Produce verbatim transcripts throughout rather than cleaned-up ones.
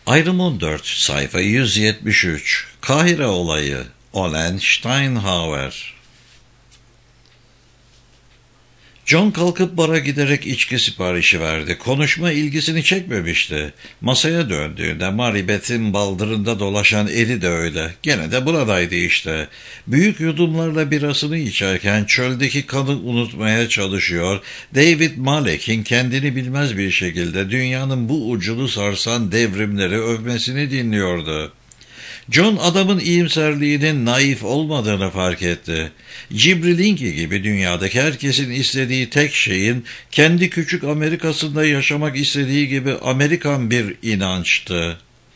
Ayrım on dört, sayfa yüz yetmiş üç. Kahire olayı. Olen Steinhauer. John kalkıp bara giderek içki siparişi verdi. Konuşma ilgisini çekmemişti. Masaya döndüğünde Maribeth'in baldırında dolaşan eli de öyle. Gene de buradaydı işte. Büyük yudumlarla birasını içerken çöldeki kanı unutmaya çalışıyor. David Malek'in kendini bilmez bir şekilde dünyanın bu ucunu sarsan devrimleri övmesini dinliyordu. John adamın iyimserliğinin naif olmadığını fark etti. Cibrilinki gibi dünyadaki herkesin istediği tek şeyin kendi küçük Amerika'sında yaşamak istediği gibi Amerikan bir inançtı.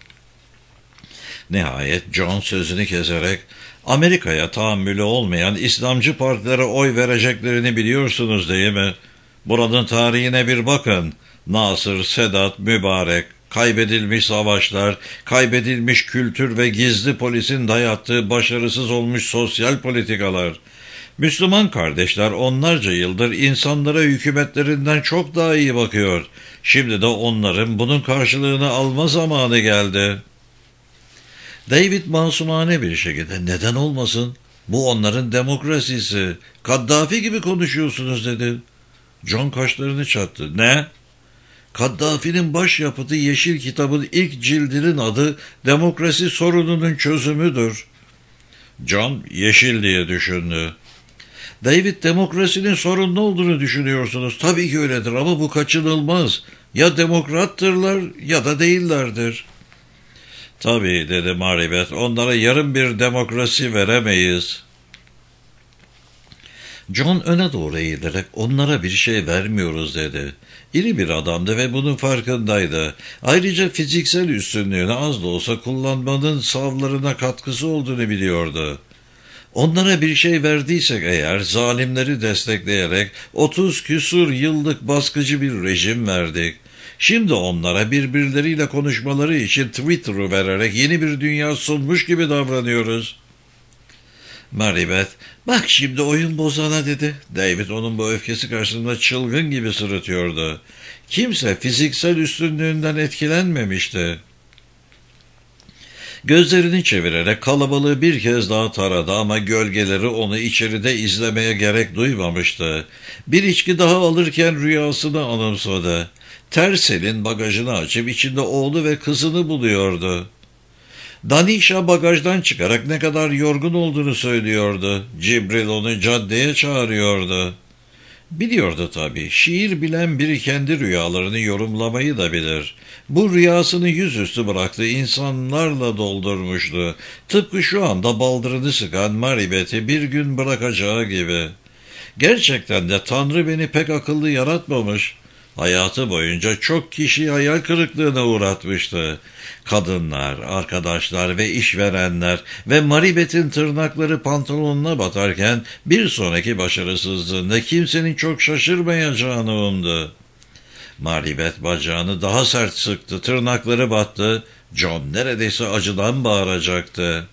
Nihayet John sözünü keserek, "Amerika'ya tahammülü olmayan İslamcı partilere oy vereceklerini biliyorsunuz değil mi? Buranın tarihine bir bakın. Nasır, Sedat, Mübarek, kaybedilmiş savaşlar, kaybedilmiş kültür ve gizli polisin dayattığı başarısız olmuş sosyal politikalar. Müslüman kardeşler onlarca yıldır insanlara hükümetlerinden çok daha iyi bakıyor. Şimdi de onların bunun karşılığını alma zamanı geldi." David masumane bir şekilde, "Neden olmasın? Bu onların demokrasisi. Kaddafi gibi konuşuyorsunuz," dedi. John kaşlarını çattı. "Ne?" "Kaddafi'nin başyapıtı Yeşil Kitab'ın ilk cildinin adı Demokrasi Sorununun Çözümüdür." John yeşil diye düşündü. "David, demokrasinin sorunlu olduğunu düşünüyorsunuz. Tabii ki öyledir ama bu kaçınılmaz. Ya demokrattırlar ya da değillerdir." "Tabii," dedi Maribeth, "onlara yarım bir demokrasi veremeyiz." John öne doğru eğilerek, "Onlara bir şey vermiyoruz," dedi. İri bir adamdı ve bunun farkındaydı. Ayrıca fiziksel üstünlüğünü az da olsa kullanmanın savlarına katkısı olduğunu biliyordu. "Onlara bir şey verdiysek eğer, zalimleri destekleyerek otuz küsur yıllık baskıcı bir rejim verdik. Şimdi onlara birbirleriyle konuşmaları için Twitter'ı vererek yeni bir dünya sunmuş gibi davranıyoruz." Maribeth, "Bak şimdi oyun bozana," dedi. David onun bu öfkesi karşısında çılgın gibi sırıtıyordu. Kimse fiziksel üstünlüğünden etkilenmemişti. Gözlerini çevirerek kalabalığı bir kez daha taradı ama gölgeleri onu içeride izlemeye gerek duymamıştı. Bir içki daha alırken rüyasını anımsadı. Tersel'in bagajını açıp içinde oğlu ve kızını buluyordu. Danisha bagajdan çıkarak ne kadar yorgun olduğunu söylüyordu. Cibril onu caddeye çağırıyordu. Biliyordu tabii, şiir bilen biri kendi rüyalarını yorumlamayı da bilir. Bu rüyasını yüzüstü bıraktığı insanlarla doldurmuştu. Tıpkı şu anda baldırını sıkan Maribeth'i bir gün bırakacağı gibi. Gerçekten de Tanrı beni pek akıllı yaratmamış. Hayatı boyunca çok kişiyi hayal kırıklığına uğratmıştı. Kadınlar, arkadaşlar ve işverenler ve Maribeth'in tırnakları pantolonuna batarken bir sonraki başarısızlığında kimsenin çok şaşırmayacağını umdu. Maribeth bacağını daha sert sıktı, tırnakları battı. John neredeyse acıdan bağıracaktı.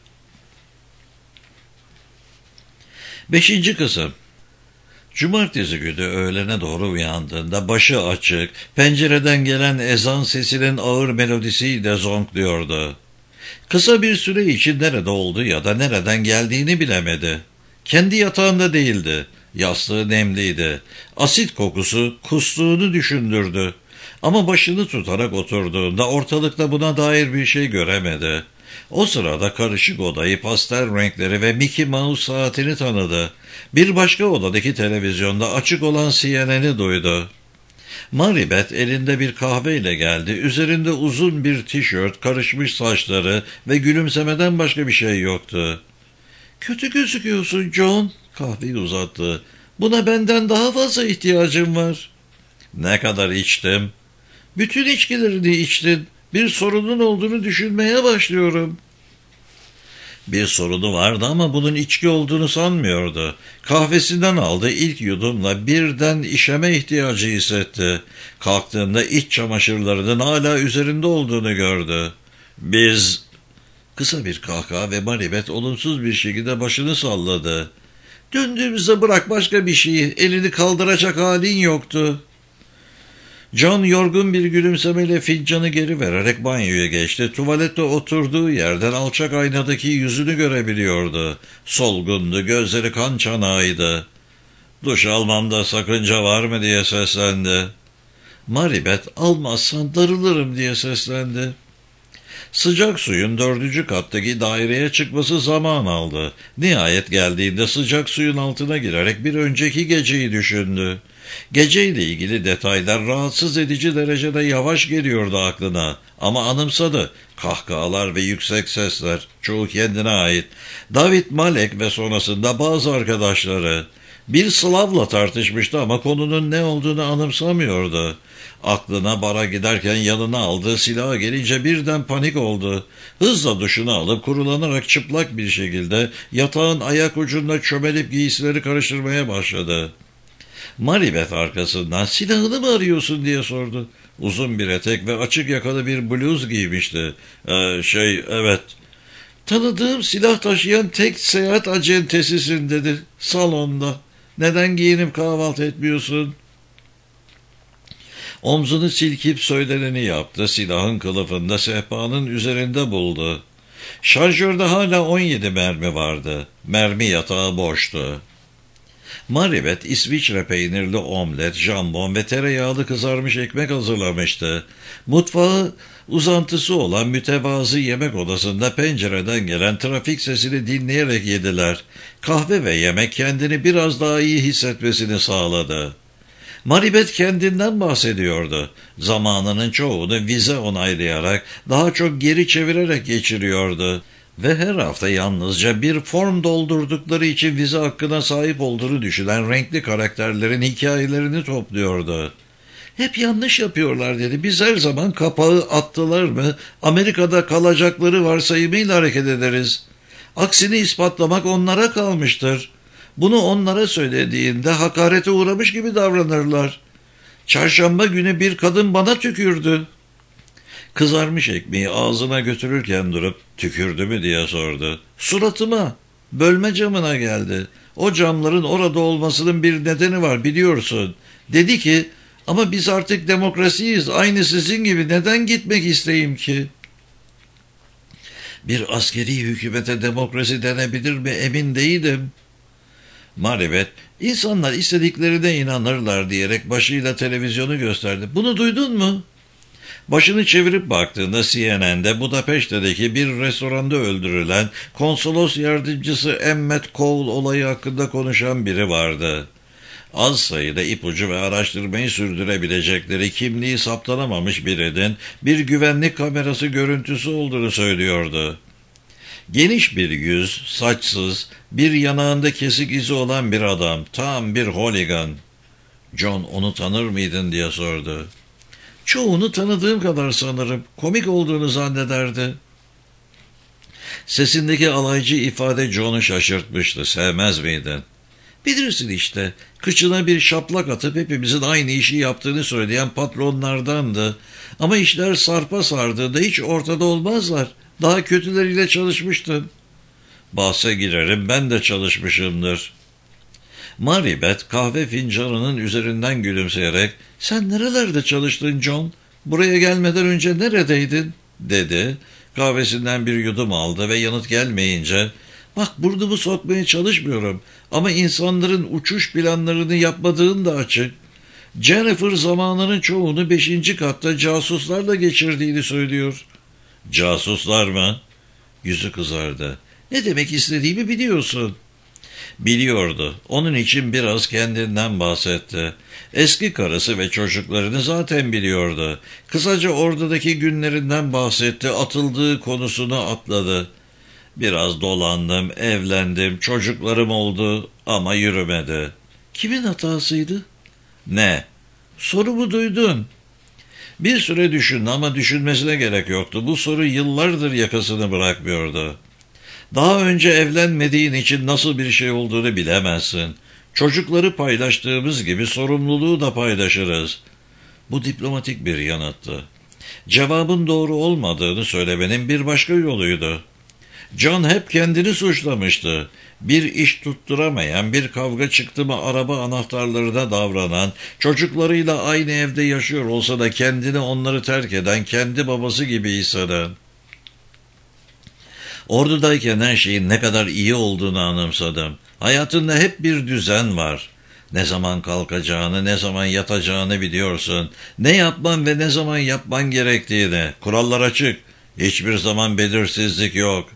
Beşinci kısım. Cumartesi günü öğlene doğru uyandığında başı açık, pencereden gelen ezan sesinin ağır melodisiyle zonkluyordu. Kısa bir süre için nerede olduğu ya da nereden geldiğini bilemedi. Kendi yatağında değildi. Yastığı nemliydi. Asit kokusu kustuğunu düşündürdü. Ama başını tutarak oturduğunda ortalıkta buna dair bir şey göremedi. O sırada karışık odayı, pastel renkleri ve Mickey Mouse saatini tanıdı. Bir başka odadaki televizyonda açık olan C N N'i duydu. Maribeth elinde bir kahveyle geldi. Üzerinde uzun bir tişört, karışmış saçları ve gülümsemeden başka bir şey yoktu. "Kötü gözüküyorsun John," kahveyi uzattı. "Buna benden daha fazla ihtiyacım var." "Ne kadar içtim?" "Bütün içkilerini içtin. Bir sorunun olduğunu düşünmeye başlıyorum." Bir sorunu vardı ama bunun içki olduğunu sanmıyordu. Kahvesinden aldığı ilk yudumla birden işeme ihtiyacı hissetti. Kalktığında iç çamaşırlarının hala üzerinde olduğunu gördü. "Biz..." Kısa bir kahkaha ve Maribeth olumsuz bir şekilde başını salladı. "Döndüğümüzde bırak başka bir şeyi, elini kaldıracak halin yoktu." John yorgun bir gülümsemeyle fincanı geri vererek banyoya geçti. Tuvalette oturduğu yerden alçak aynadaki yüzünü görebiliyordu. Solgundu, gözleri kan çanağıydı. Duş almamda sakınca var mı diye seslendi. Maribeth, almazsan darılırım diye seslendi. Sıcak suyun dördüncü kattaki daireye çıkması zaman aldı. Nihayet geldiğinde sıcak suyun altına girerek bir önceki geceyi düşündü. Geceyle ilgili detaylar rahatsız edici derecede yavaş geliyordu aklına. Ama anımsadı. Kahkahalar ve yüksek sesler, çoğu kendine ait. David Malek ve sonrasında bazı arkadaşları. Bir Slav'la tartışmıştı ama konunun ne olduğunu anımsamıyordu. Aklına bara giderken yanına aldığı silaha gelince birden panik oldu. Hızla duşunu alıp kurulanarak çıplak bir şekilde yatağın ayak ucunda çömelip giysileri karıştırmaya başladı. Maribeth arkasından silahını mı arıyorsun diye sordu. Uzun bir etek ve açık yakalı bir bluz giymişti. Ee, şey evet. Tanıdığım silah taşıyan tek seyahat acentesisin dedi salonda. Neden giyinip kahvaltı etmiyorsun? Omzunu silkip söyleneni yaptı. Silahın kılıfında sehpanın üzerinde buldu. Şarjörde hala on yedi mermi vardı. Mermi yatağı boştu. Maribeth İsviçre peynirli omlet, jambon ve tereyağlı kızarmış ekmek hazırlamıştı. Mutfağı uzantısı olan mütevazı yemek odasında pencereden gelen trafik sesini dinleyerek yediler. Kahve ve yemek kendini biraz daha iyi hissetmesini sağladı. Maribeth kendinden bahsediyordu. Zamanının çoğunu vize onaylayarak, daha çok geri çevirerek geçiriyordu. Ve her hafta yalnızca bir form doldurdukları için vize hakkına sahip olduğunu düşünen renkli karakterlerin hikayelerini topluyordu. Hep yanlış yapıyorlar dedi. Biz her zaman kapağı attılar mı, Amerika'da kalacakları varsayımıyla hareket ederiz. Aksini ispatlamak onlara kalmıştır. Bunu onlara söylediğinde hakarete uğramış gibi davranırlar. Çarşamba günü bir kadın bana tükürdü. Kızarmış ekmeği ağzına götürürken durup tükürdü mü diye sordu. Suratıma, bölme camına geldi. O camların orada olmasının bir nedeni var biliyorsun. Dedi ki ama biz artık demokrasiyiz. Aynı sizin gibi neden gitmek isteyeyim ki? Bir askeri hükümete demokrasi denebilir mi emin değilim. Maribeth, insanlar istediklerine inanırlar diyerek başıyla televizyonu gösterdi. Bunu duydun mu? Başını çevirip baktığında C N N'de Budapeşte'deki bir restoranda öldürülen konsolos yardımcısı Emmet Cole olayı hakkında konuşan biri vardı. Az sayıda ipucu ve araştırmayı sürdürebilecekleri kimliği saptanamamış birinin bir güvenlik kamerası görüntüsü olduğunu söylüyordu. Geniş bir yüz, saçsız, bir yanağında kesik izi olan bir adam, tam bir hooligan. John onu tanır mıydın diye sordu. Çoğunu tanıdığım kadar sanırım, komik olduğunu zannederdi. Sesindeki alaycı ifade John'u şaşırtmıştı, sevmez miydin? Bilirsin işte, kıçına bir şaplak atıp hepimizin aynı işi yaptığını söyleyen patronlardandı. Ama işler sarpa sardığında hiç ortada olmazlar. Daha kötüleriyle çalışmıştım. Bahse girerim, ben de çalışmışımdır. Maribeth kahve fincanının üzerinden gülümseyerek sen nerelerde çalıştın John? Buraya gelmeden önce neredeydin? Dedi. Kahvesinden bir yudum aldı ve yanıt gelmeyince bak burnumu sokmaya çalışmıyorum ama insanların uçuş planlarını yapmadığın da açık. Jennifer zamanının çoğunu beşinci katta casuslarla geçirdiğini söylüyor. Casuslar mı? Yüzü kızardı. Ne demek istediğimi biliyorsun. Biliyordu. Onun için biraz kendinden bahsetti. Eski karısı ve çocuklarını zaten biliyordu. Kısaca oradaki günlerinden bahsetti. Atıldığı konusunu atladı. Biraz dolandım, evlendim, çocuklarım oldu ama yürümedi. Kimin hatasıydı? Ne? Sorumu duydun. Bir süre düşündü ama düşünmesine gerek yoktu. Bu soru yıllardır yakasını bırakmıyordu. Daha önce evlenmediğin için nasıl bir şey olduğunu bilemezsin. Çocukları paylaştığımız gibi sorumluluğu da paylaşırız. Bu diplomatik bir yanıttı. Cevabın doğru olmadığını söylemenin bir başka yoluydu. John hep kendini suçlamıştı. Bir iş tutturamayan, bir kavga çıktı mı araba anahtarlarına davranan, çocuklarıyla aynı evde yaşıyor olsa da kendini onları terk eden, kendi babası gibi hisseden. Ordudayken her şeyin ne kadar iyi olduğunu anımsadım. Hayatında hep bir düzen var. Ne zaman kalkacağını, ne zaman yatacağını biliyorsun. Ne yapman ve ne zaman yapman gerektiğini. Kurallar açık. Hiçbir zaman belirsizlik yok.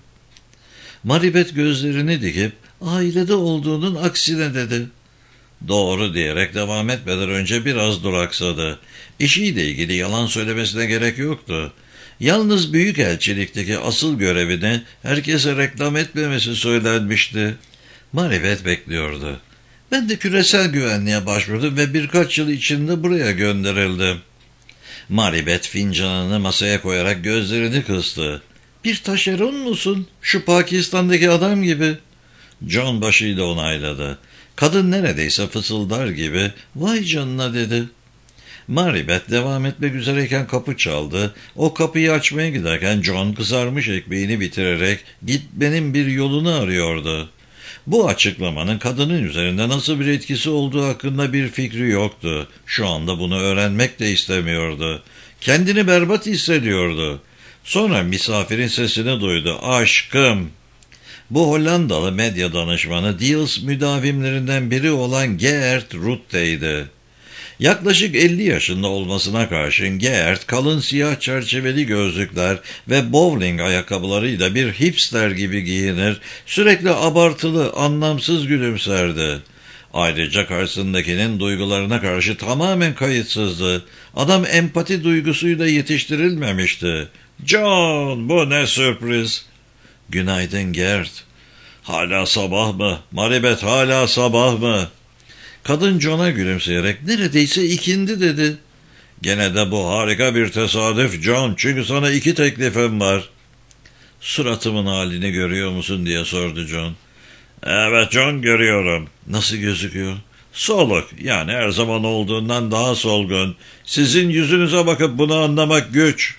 Maribet gözlerini dikip, ailede olduğunun aksine dedi. Doğru diyerek devam etmeden önce biraz duraksadı. İşiyle ilgili yalan söylemesine gerek yoktu. Yalnız büyükelçilikteki asıl görevini herkese reklam etmemesi söylenmişti. Maribet bekliyordu. Ben de küresel güvenliğe başvurdum ve birkaç yıl içinde buraya gönderildim. Maribet fincanını masaya koyarak gözlerini kıstı. Bir taşeron musun? Şu Pakistan'daki adam gibi. John başıyla onayladı. Kadın neredeyse fısıldar gibi, vay canına dedi. Maribet devam etmek üzereyken kapı çaldı. O kapıyı açmaya giderken John kızarmış ekmeğini bitirerek gitmenin bir yolunu arıyordu. Bu açıklamanın kadının üzerinde nasıl bir etkisi olduğu hakkında bir fikri yoktu. Şu anda bunu öğrenmek de istemiyordu. Kendini berbat hissediyordu. Sonra misafirin sesini duydu. Aşkım. Bu Hollandalı medya danışmanı Diels müdavimlerinden biri olan Geert Rutte'ydi. Yaklaşık elli yaşında olmasına karşın Geert kalın siyah çerçeveli gözlükler ve bowling ayakkabılarıyla bir hipster gibi giyinir, sürekli abartılı, anlamsız gülümserdi. Ayrıca karşısındakinin duygularına karşı tamamen kayıtsızdı. Adam empati duygusuyla yetiştirilmemişti. John, bu ne sürpriz. Günaydın Gert. Hala sabah mı? Maribet hala sabah mı? Kadın John'a gülümseyerek neredeyse ikindi dedi. Gene de bu harika bir tesadüf John, çünkü sana iki teklifim var. Suratımın halini görüyor musun diye sordu John. Evet John, görüyorum. Nasıl gözüküyor? Soluk, yani her zaman olduğundan daha solgun. Sizin yüzünüze bakıp bunu anlamak güç.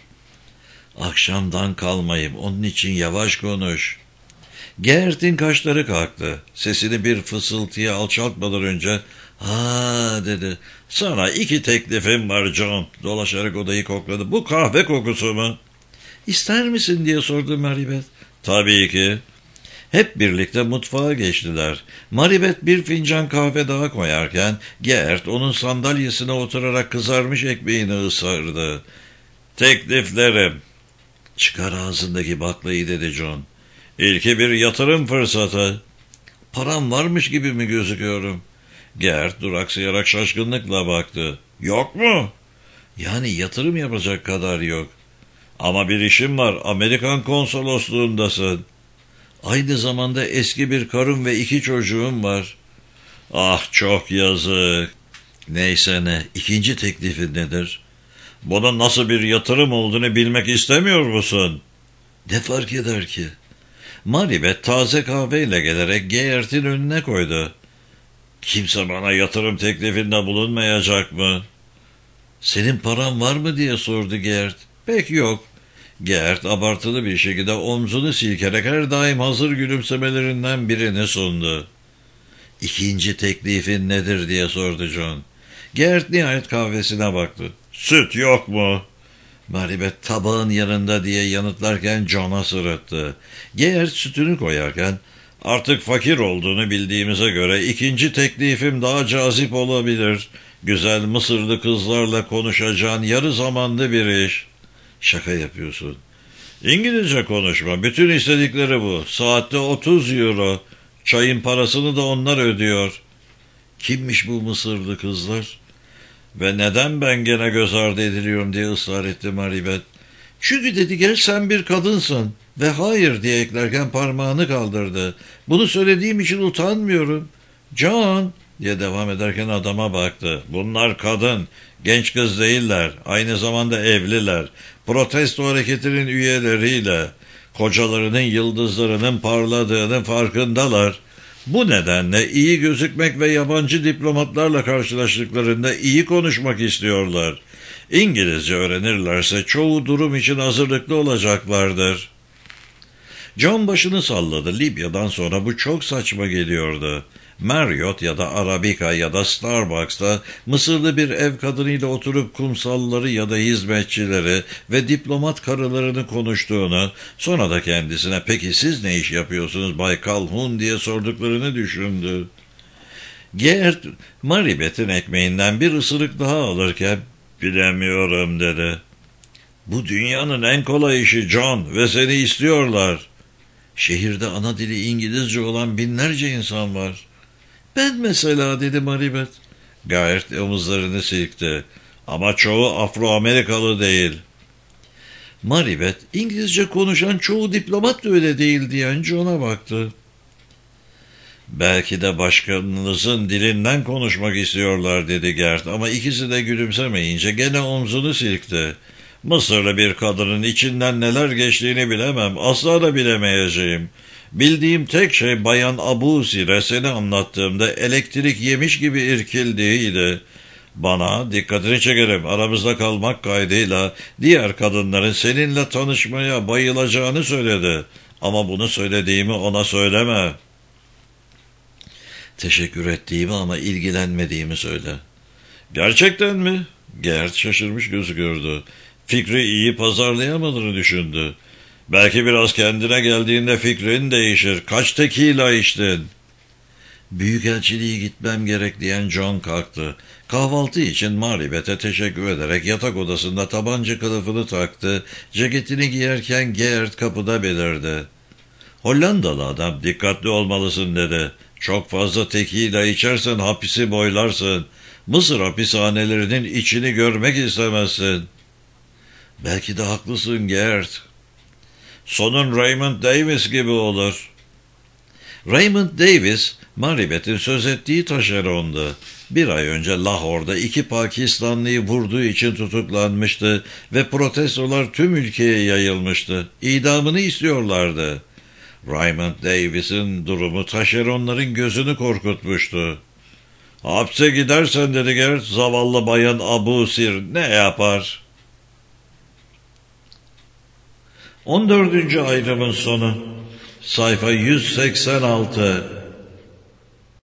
Akşamdan kalmayayım, onun için yavaş konuş. Gert'in kaşları kalktı. Sesini bir fısıltıya alçaltmadan önce ha dedi. Sana iki teklifim var John. Dolaşarak odayı kokladı. Bu kahve kokusu mu? İster misin diye sordu Maribet. Tabii ki. Hep birlikte mutfağa geçtiler. Maribet bir fincan kahve daha koyarken Gert onun sandalyesine oturarak kızarmış ekmeğini ısırdı. Tekliflerim. Çıkar ağzındaki baklayı dedi John. İlki bir yatırım fırsatı. Param varmış gibi mi gözüküyorum? Gert duraksayarak şaşkınlıkla baktı. Yok mu? Yani yatırım yapacak kadar yok. Ama bir işim var. Amerikan konsolosluğundasın. Aynı zamanda eski bir karım ve iki çocuğum var. Ah, çok yazık. Neyse ne. İkinci teklifin nedir? Bunun nasıl bir yatırım olduğunu bilmek istemiyor musun? Ne fark eder ki? Maribet taze kahveyle gelerek Geert'in önüne koydu. Kimse bana yatırım teklifinde bulunmayacak mı? Senin paran var mı diye sordu Geert. Pek yok. Geert abartılı bir şekilde omzunu silkerek her daim hazır gülümsemelerinden birini sundu. İkinci teklifin nedir diye sordu John. Geert nihayet kahvesine baktı. Süt yok mu? Maribet tabağın yanında diye yanıtlarken John'a sırıttı. Geert sütünü koyarken artık fakir olduğunu bildiğimize göre ikinci teklifim daha cazip olabilir. Güzel Mısırlı kızlarla konuşacağın yarı zamanlı bir iş. Şaka yapıyorsun. İngilizce konuşma. Bütün istedikleri bu. Saatte otuz euro. Çayın parasını da onlar ödüyor. Kimmiş bu Mısırlı kızlar? Ve neden ben gene göz ardı ediliyorum diye ısrar etti Maribet. Çünkü dedi gel sen bir kadınsın. Ve hayır diye eklerken parmağını kaldırdı. Bunu söylediğim için utanmıyorum. John diye devam ederken adama baktı. Bunlar kadın, genç kız değiller. Aynı zamanda evliler. Protesto hareketinin üyeleriyle. Kocalarının yıldızlarının parladığının farkındalar. Bu nedenle iyi gözükmek ve yabancı diplomatlarla karşılaştıklarında iyi konuşmak istiyorlar. İngilizce öğrenirlerse çoğu durum için hazırlıklı olacaklardır. John başını salladı. Libya'dan sonra bu çok saçma geliyordu. Marriott ya da Arabica ya da Starbucks'ta Mısırlı bir ev kadınıyla oturup kumsalları ya da hizmetçileri ve diplomat karılarını konuştuğunu, sonra da kendisine "Peki siz ne iş yapıyorsunuz Bay Calhoun?" diye sorduklarını düşündü. Gert, Maribet'in ekmeğinden bir ısırık daha alırken "Bilemiyorum" dedi. "Bu dünyanın en kolay işi John ve seni istiyorlar." "Şehirde ana dili İngilizce olan binlerce insan var." "Ben mesela" dedi Maribet. Gayet omuzlarını silkti. "Ama çoğu Afro-Amerikalı değil." Maribet, İngilizce konuşan çoğu diplomat da öyle değil diyen John'a baktı. "Belki de başkanınızın dilinden konuşmak istiyorlar" dedi Gert, ama ikisi de gülümsemeyince gene omzunu silkti. "Mısırlı bir kadının içinden neler geçtiğini bilemem, asla da bilemeyeceğim. Bildiğim tek şey Bayan Abusir'e seni anlattığımda elektrik yemiş gibi irkildiğiydi. Bana dikkatini çekerim, aramızda kalmak kaydıyla diğer kadınların seninle tanışmaya bayılacağını söyledi. Ama bunu söylediğimi ona söyleme." "Teşekkür ettiğimi ama ilgilenmediğimi söyle." "Gerçekten mi?" Gert şaşırmış gözüküyordu. Fikri iyi pazarlayamadığını düşündü. "Belki biraz kendine geldiğinde fikrin değişir. Kaç tekila içtin?" "Büyükelçiliğe gitmem gerek" diyen John kalktı. Kahvaltı için Maribet'e teşekkür ederek yatak odasında tabanca kılıfını taktı. Ceketini giyerken Gert kapıda belirdi. "Hollandalı adam, dikkatli olmalısın" dedi. "Çok fazla tekila içersen hapisi boylarsın. Mısır hapishanelerinin içini görmek istemezsin." "Belki de haklısın Gert." "Sonun Raymond Davis gibi olur." Raymond Davis, Maribet'in söz ettiği taşerondu. Bir ay önce Lahor'da iki Pakistanlıyı vurduğu için tutuklanmıştı ve protestolar tüm ülkeye yayılmıştı. İdamını istiyorlardı. Raymond Davis'in durumu taşeronların gözünü korkutmuştu. "Hapse gidersen" dedi Gert, "zavallı Bayan Abusir ne yapar?" on dördüncü ayrımın sonu. Sayfa yüz seksen altı.